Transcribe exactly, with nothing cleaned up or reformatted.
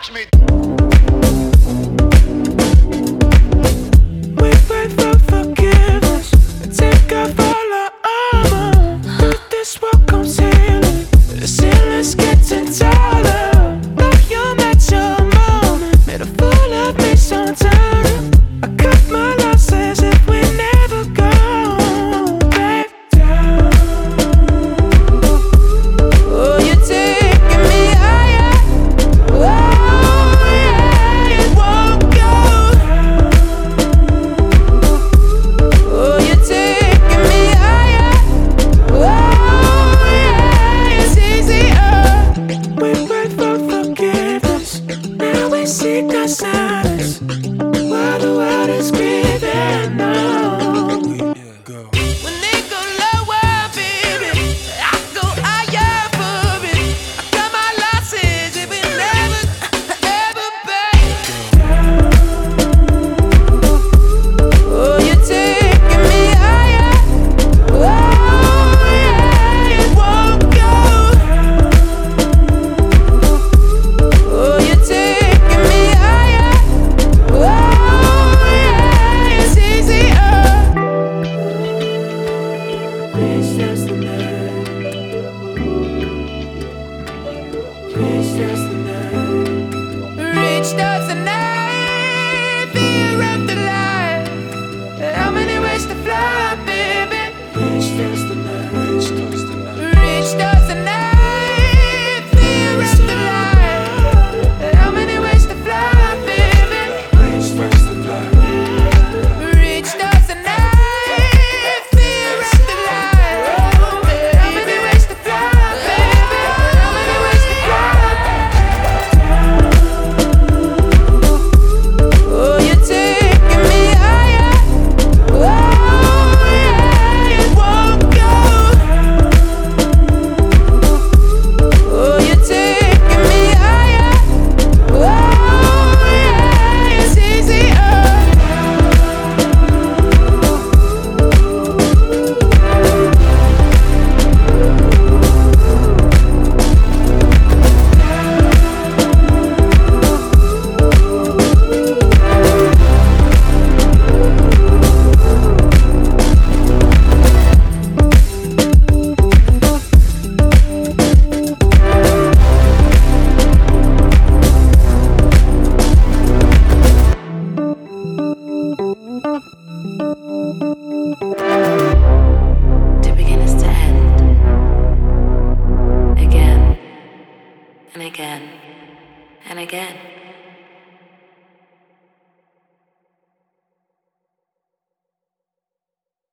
touch me. We pray for forgiveness and take off all our armor. Through this walk comes healing. The ceiling's getting taller. Like you're at your moment. Made a fool of me sometime. I cut my losses if we never go back down. Oh, you're taking me higher. Oh, yeah, it won't go down. Oh, you're taking me higher. Oh, yeah, it's easier. We pray for forgiveness. Now we seek our silence. While the world is grieving now. When they go lower, baby, I go higher for it. I cut my losses if we never, ever back down. Oh, you're taking me higher. Oh, yeah, it won't go down. Oh, you're taking me higher. Oh, yeah, it's easier. Please just the night. Please just the night. Reach towards the night. Fear of the light. How many ways to fly, baby? Reach towards the night. Reach towards the night. Reach towards the night. Fear of the light. How many ways to fly, baby? Reach towards the night. Reach towards the night. Fear of the light. How many ways to fly, baby? How many ways to fly? Oh, you're taking me higher. Oh, yeah, it won't go down. Oh, you're taking me higher. Oh, yeah, it's easier. To begin is to end. Again and again and again.